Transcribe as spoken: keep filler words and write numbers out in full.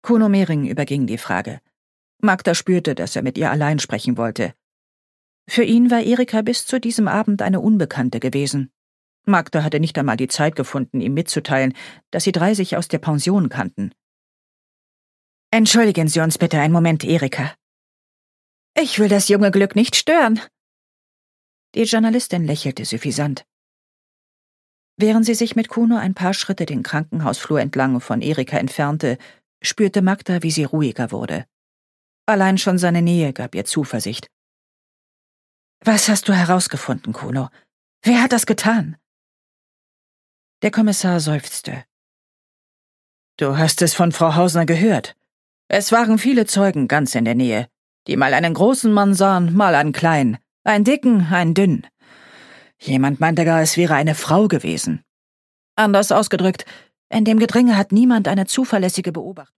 Kuno Mehring überging die Frage. Magda spürte, dass er mit ihr allein sprechen wollte. Für ihn war Erika bis zu diesem Abend eine Unbekannte gewesen. Magda hatte nicht einmal die Zeit gefunden, ihm mitzuteilen, dass sie drei sich aus der Pension kannten. »Entschuldigen Sie uns bitte einen Moment, Erika. Ich will das junge Glück nicht stören.« Die Journalistin lächelte suffisant. Während sie sich mit Kuno ein paar Schritte den Krankenhausflur entlang von Erika entfernte, spürte Magda, wie sie ruhiger wurde. Allein schon seine Nähe gab ihr Zuversicht. »Was hast du herausgefunden, Kuno? Wer hat das getan?« Der Kommissar seufzte. »Du hast es von Frau Hausner gehört. Es waren viele Zeugen ganz in der Nähe, die mal einen großen Mann sahen, mal einen kleinen, einen dicken, einen dünnen. Jemand meinte gar, es wäre eine Frau gewesen. Anders ausgedrückt, in dem Gedränge hat niemand eine zuverlässige Beobachtung.«